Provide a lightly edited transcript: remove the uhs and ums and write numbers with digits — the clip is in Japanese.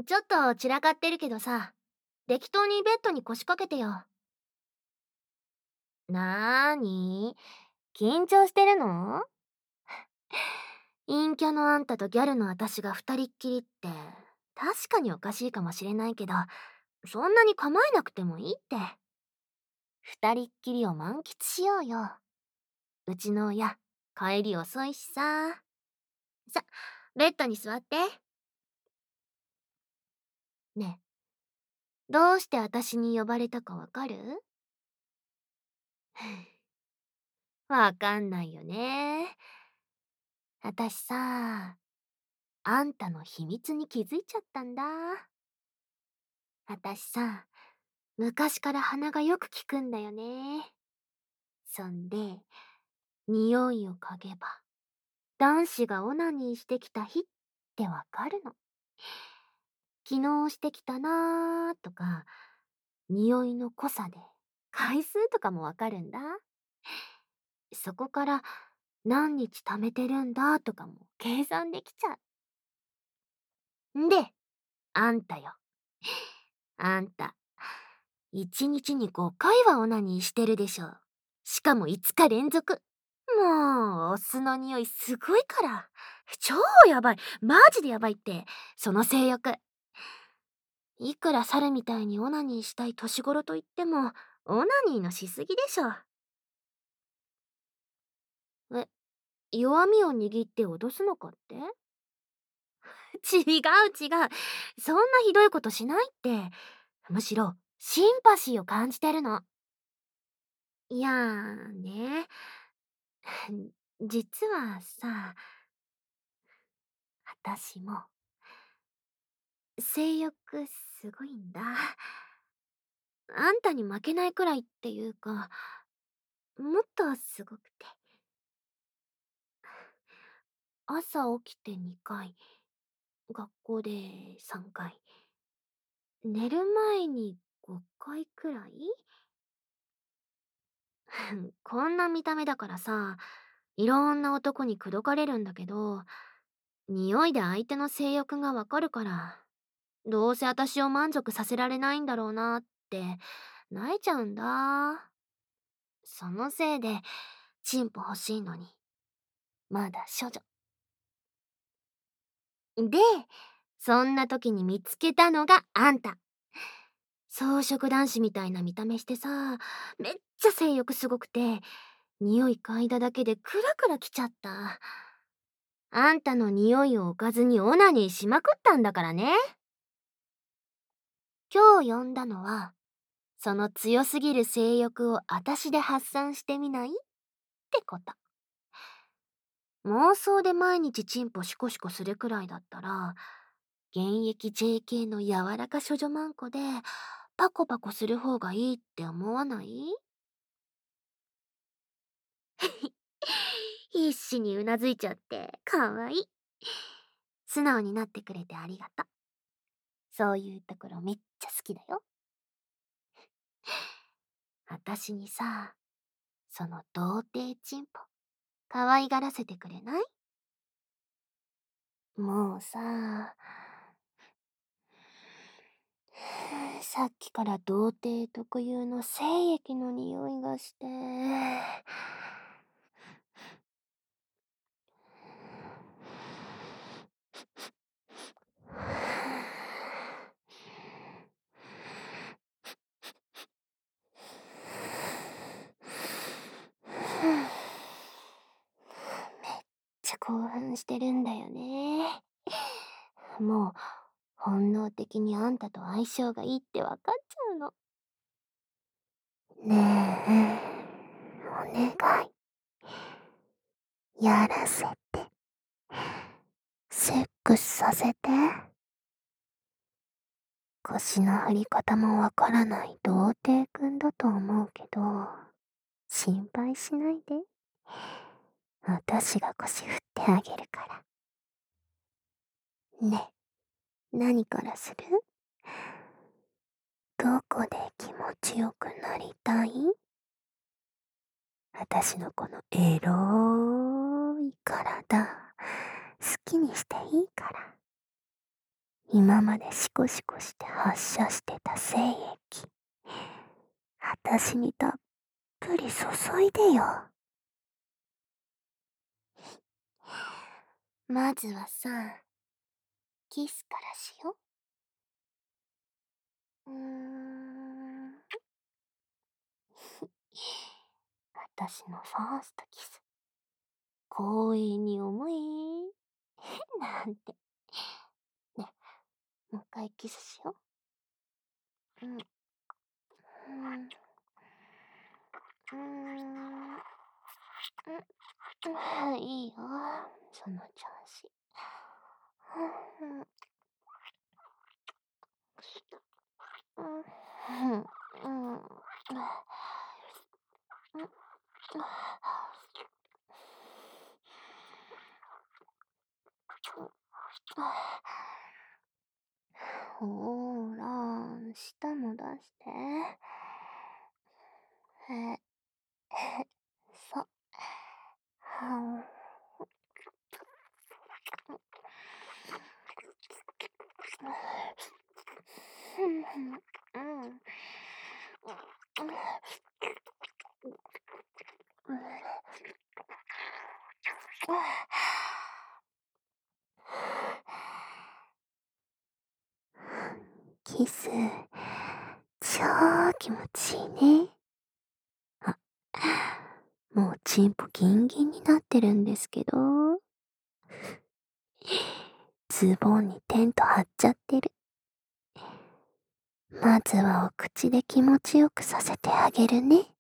ちょっと散らかってるけどさ、適当にベッドに腰掛けてよ。なーに？緊張してるの？陰キャのあんたとギャルの私が二人っきりって、確かにおかしいかもしれないけど、そんなに構えなくてもいいって。二人っきりを満喫しようよ。うちの親、帰り遅いしさ。さ、ベッドに座って。ねえ、どうして私に呼ばれたかわかる？わかんないよね。私さ、あんたの秘密に気づいちゃったんだ。私さ、昔から鼻がよく効くんだよね。そんで、匂いを嗅げば、男子がオナニーしてきた日ってわかるの。昨日してきたなーとか、匂いの濃さで、回数とかもわかるんだ。そこから何日貯めてるんだとかも計算できちゃう。んで、あんたよ。あんた、1日に5回はオナニーしてるでしょ。しかも5日連続。もう、お酢の匂いすごいから。超やばい。マジでやばいって。その性欲。いくら猿みたいにオナニーしたい年頃と言っても、オナニーのしすぎでしょ。え、弱みを握って脅すのかって？違う違う。そんなひどいことしないって。むしろ、シンパシーを感じてるの。いやーね。実はさ、私も、性欲すごいんだ。あんたに負けないくらいっていうか、もっとすごくて。朝起きて2回、学校で3回、寝る前に5回くらい。こんな見た目だからさ、いろんな男に口説かれるんだけど、匂いで相手の性欲がわかるから、どうせ私を満足させられないんだろうなって、泣いちゃうんだ。そのせいで、チンポ欲しいのに、まだ処女。で、そんな時に見つけたのがあんた。草食男子みたいな見た目してさ、めっちゃ性欲すごくて、匂い嗅いだだけでクラクラきちゃった。あんたの匂いを置かずにオナニーしまくったんだからね。今日呼んだのは、その強すぎる性欲をあたしで発散してみないってこと。妄想で毎日チンポシコシコするくらいだったら、現役 JK の柔らか処女マンコで、パコパコする方がいいって思わない？必死にうなずいちゃって、かわいい。素直になってくれてありがとう。そういうところめっちゃ好きだよ。あたしにさ、その童貞チンポ、可愛がらせてくれない？もうさ、さっきから童貞特有の精液の匂いがして。めっちゃ興奮してるんだよね。もう、本能的にあんたと相性がいいってわかっちゃうの。ねえ、お願い。やらせて。セックスさせて。腰の張り方もわからない童貞くんだと思うけど、心配しないで。私が腰振ってあげるから。ね、何からする？どこで気持ちよくなりたい？私のこのエロい体、好きにしていいから。 今までシコシコして発射してた精液、あたしにたっぷり注いでよ。まずはさ、キスからしよう。あたしのファーストキス、光栄に思え。なんて。ね、もう一回キスしよう。いいよ、その調子。ほーら、舌も出して。へ、そ。はキス、超気持ちいいね。あ、もうチンポギンギンになってるんですけど、ズボンにテント張っちゃってる。まずはお口で気持ちよくさせてあげるね。